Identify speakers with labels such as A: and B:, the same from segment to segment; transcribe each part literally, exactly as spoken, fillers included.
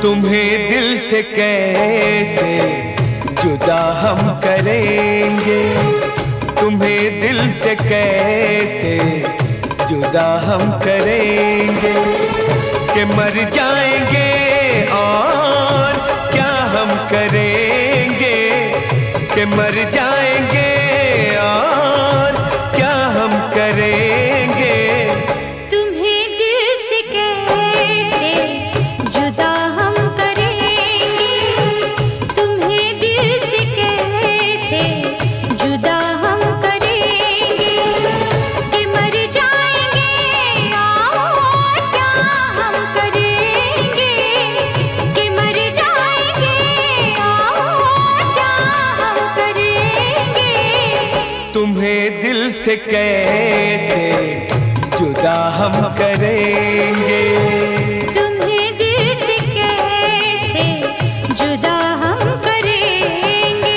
A: तुम्हें दिल से कैसे जुदा हम करेंगे, तुम्हें दिल से कैसे जुदा हम करेंगे कि मर जाएंगे और क्या हम करेंगे, कि मर जाएंगे और क्या हम करेंगे।
B: तुम्हें दिल से कैसे जुदा हम करेंगे, तुम्हें दिल से कैसे जुदा हम करेंगे कि मर जाएंगे और क्या हम करेंगे, कि मर जाएंगे और क्या हम करेंगे।
A: तुम्हें दिल से कैसे जुदा हम करेंगे,
B: तुम्हें दिल से कैसे जुदा हम करेंगे।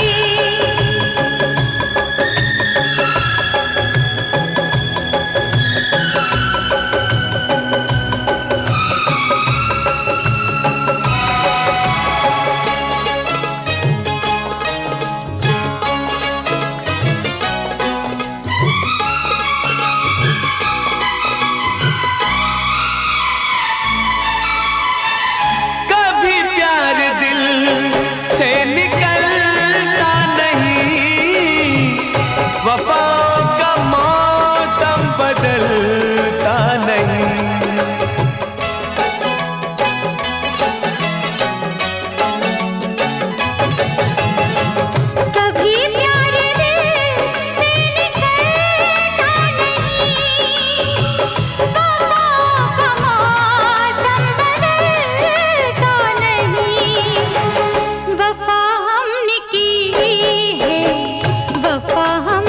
A: वफाओं का मौसम बदलता नहीं,
B: कभी प्यार दिल से निकलता नहीं, वफाओं का मौसम बदलता नहीं। वफा हमने की है, वफा हम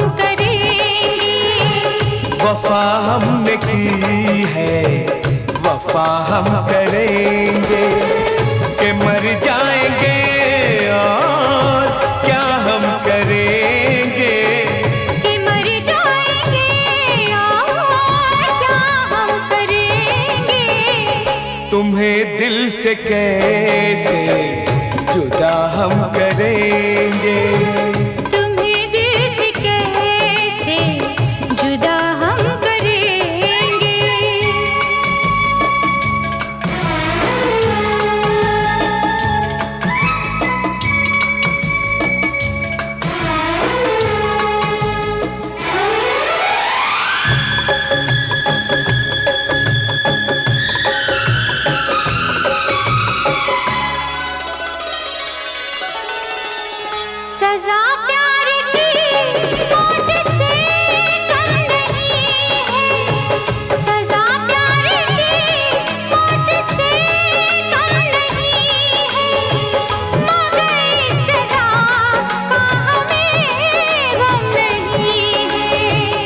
A: वफा हमने की है, वफा हम करेंगे कि मर जाएंगे और क्या हम करेंगे,
B: कि मर जाएंगे और क्या हम करेंगे।
A: तुम्हें दिल से कैसे जुदा हम करेंगे,
B: तुम्हें दिल से कैसे जुदा हम करेंगे। सजा प्यार की मौत से कम नहीं है, सजा प्यार की मौत से कम नहीं है, मगर इस सजा का हमें गम नहीं है।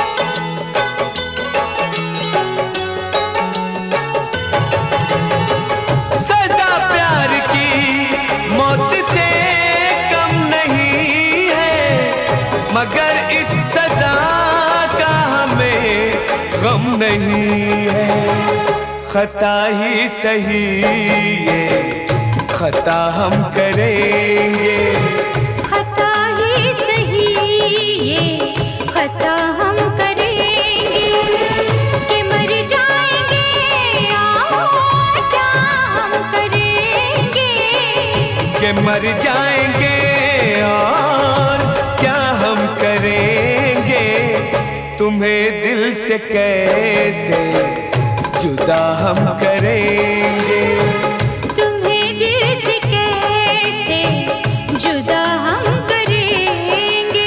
A: सजा प्यार की मौत से मगर इस सजा का हमें गम नहीं है। खता ही सही ये खता हम करेंगे,
B: खता ही सही ये खता हम करेंगे कि मर जाएंगे और क्या हम करेंगे,
A: कि मर जाएंगे और क्या हम करेंगे। तुम्हें दिल से कैसे जुदा हम करेंगे,
B: तुम्हें दिल से कैसे जुदा हम करेंगे।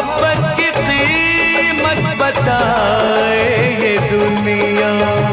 A: मोहब्बत की कीमत बताए ये दुनिया।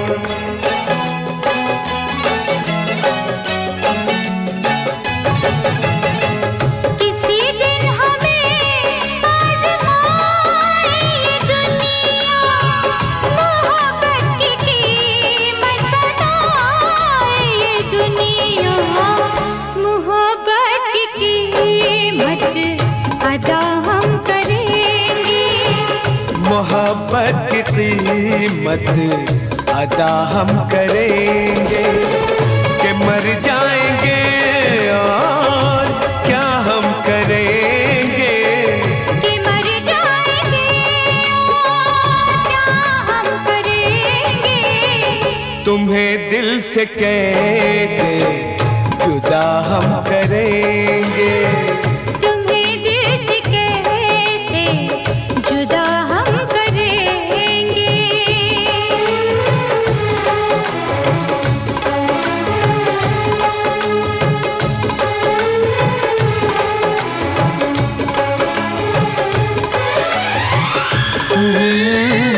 B: किसी दिन हमें आज़माए ये दुनिया, मोहब्बत की कीमत बताए ये दुनिया। मोहब्बत की कीमत अदा हम करेंगे,
A: मोहब्बत की कीमत अदा हम करेंगे कि मर जाएंगे और क्या हम करेंगे,
B: कि मर जाएंगे और क्या हम करेंगे।
A: तुम्हें दिल से कैसे जुदा हम करेंगे,
B: तुम्हें दिल से कैसे जुदा हम करेंगे।
A: Mm-hmm.